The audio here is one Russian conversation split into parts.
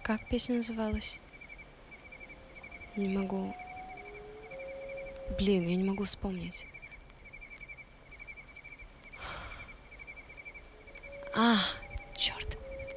Как песня называлась? Не могу. Блин, я не могу вспомнить. Черт.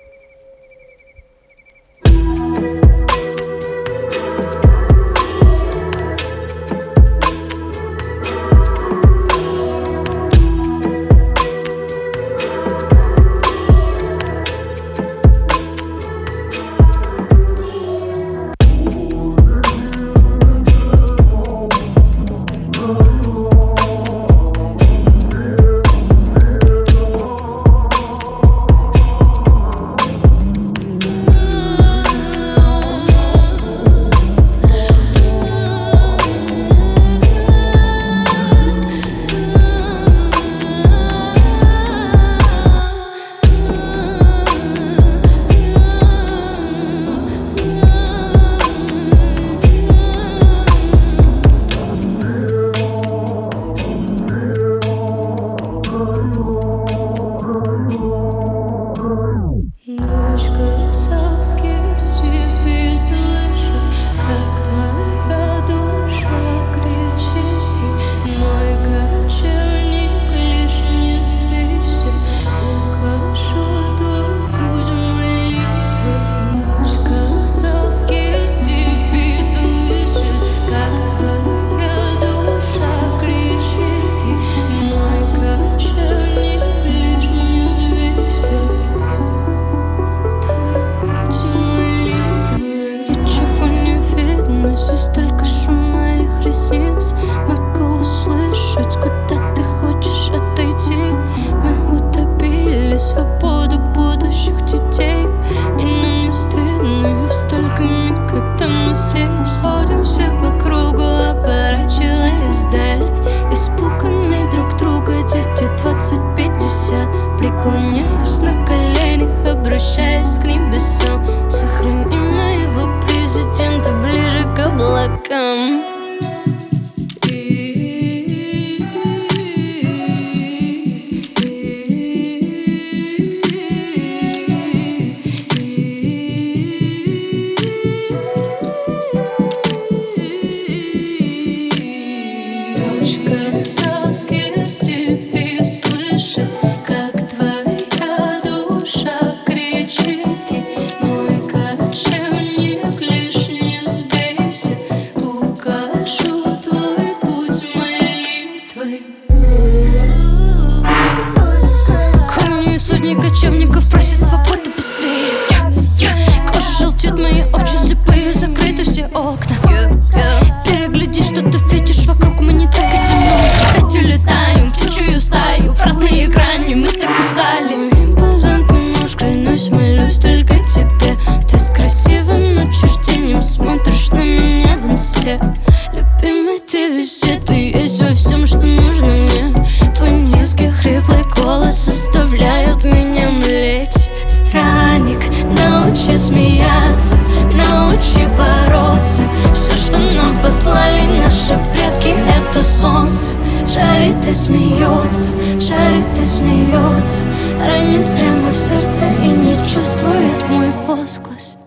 Столько шума их ресниц. Могу услышать, куда ты хочешь отойти. Мы утопили свободу будущих детей, и нам не стыдно, и столько миг, когда мы здесь. Ходим все по кругу, оборачиваясь вдаль, испуганные друг друга дети 20-50, преклоняясь на коленях, обращаясь к небесам. Сохрани моего президента ближе к облакам. Дочка Саски степи слышит, как твоя душа кричит. И мой кочевник, лишь не сбейся, укажу твой путь молитвой. Кроме сотни кочевников просят свободы быстрее. Кожа желтеет, мои очи слепые, закрыты все окна. Перегляди, что ты фетишь вокруг, мы не так одиноки. Опять улетаем в птичью стаю, в разные грани, мы так устали. Мой импозантный муж, клянусь, молюсь только тебе. Ты с красивым отчуждением смотришь на меня в инсте. Любимый, ты везде, ты есть во всем, что нужно мне. Твой низкий хриплый голос заставляет меня млеть. Странник, научи смеяться, научи бороться. Все, что нам послали наши предки, это солнце. Жарит и смеется, жарит и смеется, ранит прямо в сердце и не чувствует мой возглас.